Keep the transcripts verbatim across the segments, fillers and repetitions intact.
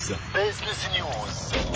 بيزنس نيوز.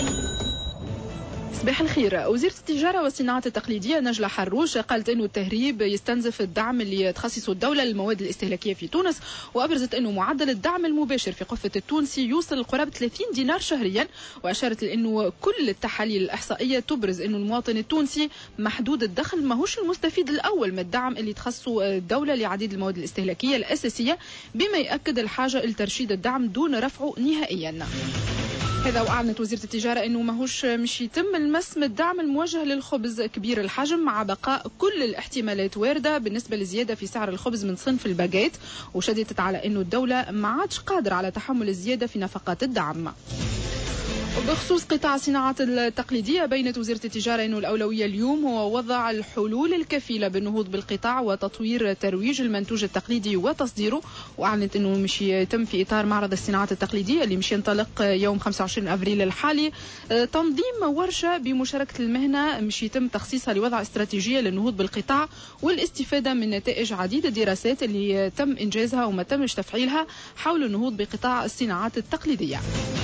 صباح الخير. وزيرة التجارة والصناعة التقليدية نجلة حروش قالت أنه التهريب يستنزف الدعم اللي تخصصه الدولة للمواد الاستهلاكية في تونس، وأبرزت أنه معدل الدعم المباشر في قفة التونسي يوصل قرابة ثلاثين دينار شهريا، وأشارت لأنه كل التحاليل الإحصائية تبرز أنه المواطن التونسي محدود الدخل ماهوش المستفيد الأول من الدعم اللي تخصصه الدولة لعديد المواد الاستهلاكية الأساسية، بما يأكد الحاجة لترشيد الدعم دون رفعه نهائيا. هذا وأعلنت وزيرة التجارة أنه ماهوش مش يتم المس من الدعم الموجه للخبز كبير الحجم، مع بقاء كل الاحتمالات واردة بالنسبة لزيادة في سعر الخبز من صنف الباجيت، وشددت على أنه الدولة ما عادش قادرة على تحمل الزيادة في نفقات الدعم. بخصوص قطاع الصناعة التقليدية، بينت وزيرة التجارة أنه الأولوية اليوم هو وضع الحلول الكفيلة بالنهوض بالقطاع وتطوير ترويج المنتوج التقليدي وتصديره، وأعلنت أنه مش يتم في إطار معرض الصناعات التقليدية اللي مش ينطلق يوم خمسة وعشرين أبريل الحالي تنظيم ورشة بمشاركة المهنة مش يتم تخصيصها لوضع استراتيجية للنهوض بالقطاع والاستفادة من نتائج عديد الدراسات اللي تم إنجازها وما تمش تفعيلها حول النهوض بقطاع الصناعات التقليدية.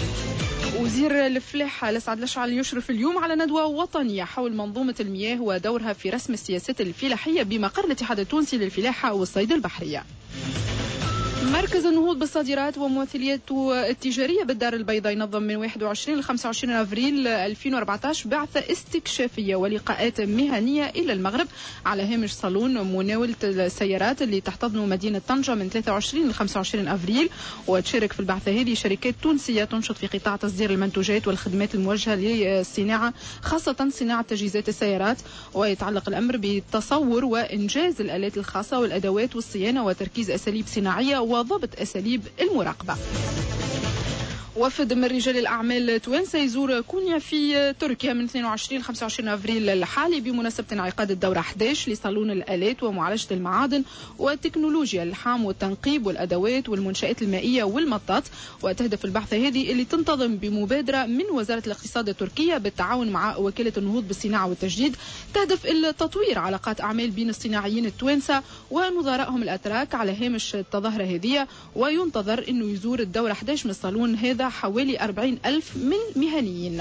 وزير الفلاحة لسعد الأشعل يشرف اليوم على ندوة وطنية حول منظومة المياه ودورها في رسم السياسات الفلاحية بمقر الاتحاد التونسي للفلاحة والصيد البحرية. مركز النهوض بالصادرات وممثليته التجارية بالدار البيضاء ينظم من واحد وعشرين ل خمسة وعشرين أبريل ألفين وأربعة عشر بعثة استكشافية ولقاءات مهنية إلى المغرب على هامش صالون مناولة السيارات اللي تحتضن مدينة طنجة من ثلاثة وعشرين ل خمسة وعشرين أبريل. وتشارك في البعثة هذه شركات تونسية تنشط في قطاع تصدير المنتوجات والخدمات الموجهة للصناعة، خاصة صناعة تجهيزات السيارات، ويتعلق الأمر بتصور وإنجاز الآلات الخاصة والأدوات والصيانة وتركيز أساليب صناعية وضبط أساليب المراقبة. وفد من رجال الأعمال التوانسة يزور كونيا في تركيا من اثنين وعشرين ل خمسة وعشرين أبريل الحالي بمناسبة انعقاد الدورة أحد عشر لصالون الآلات ومعالجة المعادن وتكنولوجيا اللحام والتنقيب والأدوات والمنشآت المائية والمطاط. وتهدف البحثة هذه اللي تنتظم بمبادرة من وزارة الاقتصاد التركية بالتعاون مع وكالة النهوض بالصناعة والتجديد، تهدف التطوير علاقات أعمال بين الصناعيين التوانسة ونظرائهم الأتراك على هامش التظاهرة هذه. وينتظر أنه يزور الدورة أحد عشر من الصالون هذا حوالي أربعين ألف من مهنيين.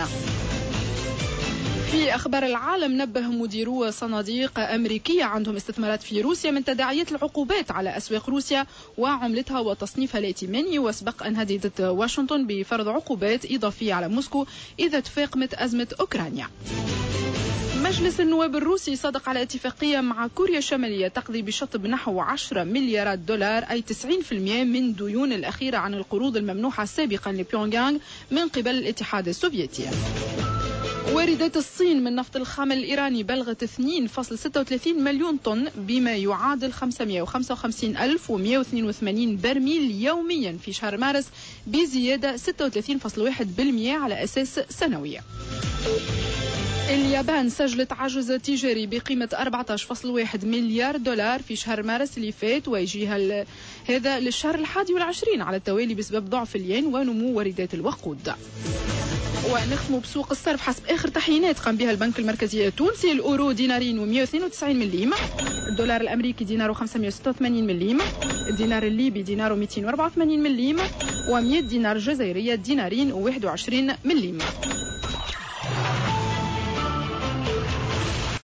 في أخبار العالم، نبه مديرو صناديق أمريكية عندهم استثمارات في روسيا من تداعيات العقوبات على أسواق روسيا وعملتها وتصنيفها الائتماني، وسبق أن هددت واشنطن بفرض عقوبات إضافية على موسكو إذا تفاقمت أزمة أوكرانيا. مجلس النواب الروسي صادق على اتفاقية مع كوريا الشمالية تقضي بشطب نحو عشرة مليارات دولار، أي تسعين بالمئة من ديون الأخيرة عن القروض الممنوحة سابقا لبيونغ يانغ من قبل الاتحاد السوفيتي. واردات الصين من نفط الخام الإيراني بلغت اثنين فاصلة ستة وثلاثين مليون طن بما يعادل خمسمئة وخمسة وخمسين ألف ومئة واثنين وثمانين برميل يوميا في شهر مارس، بزيادة ستة وثلاثين فاصلة واحد بالمئة على أساس سنوي. اليابان سجلت عجز تجاري بقيمة أربعة عشر فاصلة واحد مليار دولار في شهر مارس اللي فات، ويجيها هذا للشهر الحادي والعشرين على التوالي بسبب ضعف الين ونمو واردات الوقود. ونختم بسوق الصرف. حسب آخر تحيينات قام بها البنك المركزي التونسي، الأورو دينارين ومئة واثنين وتسعين مليم، الدولار الأمريكي دينار وخمسمئة وستة وثمانين مليم، الدينار الليبي دينار ومئتين وأربعة وثمانين مليم، ومئة دينار جزائرية دينارين وواحد وعشرين مليم.